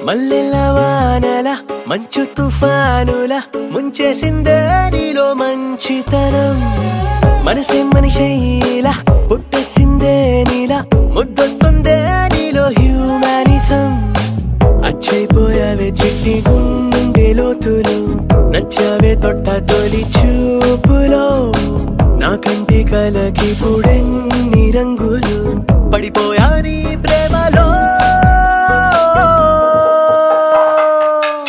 మల్లెల వానల మంచు తుఫానుల ముంచేసిందే నీలో మంచితనం. మనసే మనిషైలా పుట్టేసిందే నీలా ముద్దొస్తుందే నీలో హ్యూమానిజం. అచ్చైపోయావే చిట్టి గుండె లోతులు, నచ్చావే తొట్ట తొలి చూపులో. నాకంటి కలకి పుడెన్ని రంగులు, పడిపోయా నీ ప్రేమలో.